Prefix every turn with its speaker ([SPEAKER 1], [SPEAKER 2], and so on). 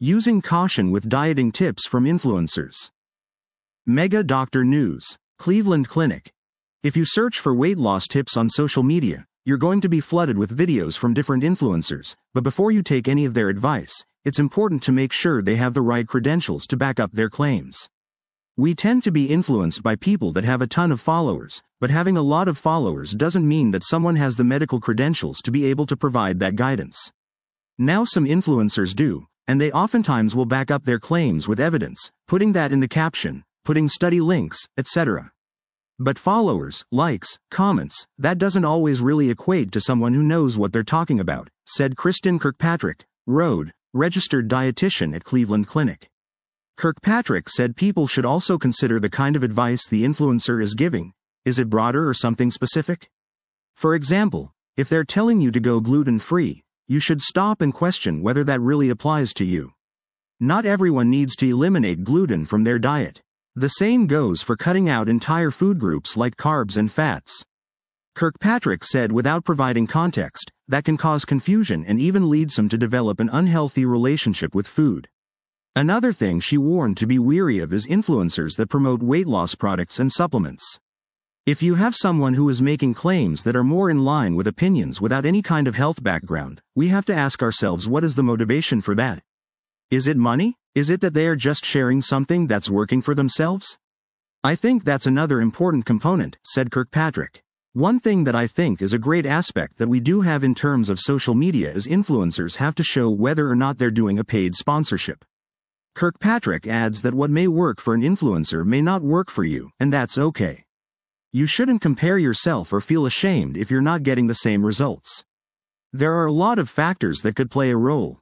[SPEAKER 1] Using caution with dieting tips from influencers. Mega Doctor News. Cleveland Clinic. If you search for weight loss tips on social media, you're going to be flooded with videos from different influencers, but before you take any of their advice, it's important to make sure they have the right credentials to back up their claims. We tend to be influenced by people that have a ton of followers, but having a lot of followers doesn't mean that someone has the medical credentials to be able to provide that guidance. Now some influencers do, and they oftentimes will back up their claims with evidence, putting that in the caption, putting study links, etc. But followers, likes, comments, that doesn't always really equate to someone who knows what they're talking about, said Kristen Kirkpatrick, Road, registered dietitian at Cleveland Clinic. Kirkpatrick said people should also consider the kind of advice the influencer is giving. Is it broader or something specific? For example, if they're telling you to go gluten-free, you should stop and question whether that really applies to you. Not everyone needs to eliminate gluten from their diet. The same goes for cutting out entire food groups like carbs and fats. Kirkpatrick said without providing context, that can cause confusion and even lead some to develop an unhealthy relationship with food. Another thing she warned to be wary of is influencers that promote weight loss products and supplements. If you have someone who is making claims that are more in line with opinions without any kind of health background, we have to ask ourselves, what is the motivation for that? Is it money? Is it that they are just sharing something that's working for themselves? I think that's another important component, said Kirkpatrick. One thing that I think is a great aspect that we do have in terms of social media is influencers have to show whether or not they're doing a paid sponsorship. Kirkpatrick adds that what may work for an influencer may not work for you, and that's okay. You shouldn't compare yourself or feel ashamed if you're not getting the same results. There are a lot of factors that could play a role,